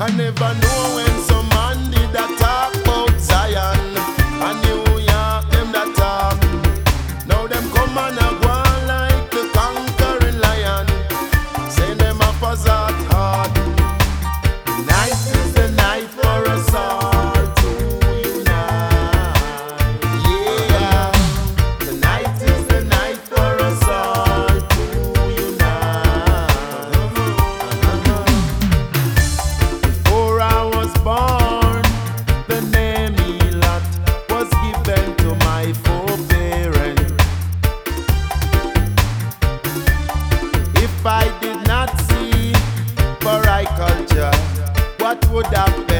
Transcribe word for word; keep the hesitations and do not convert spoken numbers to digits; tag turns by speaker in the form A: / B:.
A: I never know when some man did a talk about Zion. And New York, them that talk. Now them come and a go on like the conquering lion. Say them a possess heart. Night is the night for us all to unite. Yeah, the night is the night for us all to unite. Before I was born, the name Elot was given to my foreparents. If I did not see for I culture, what would have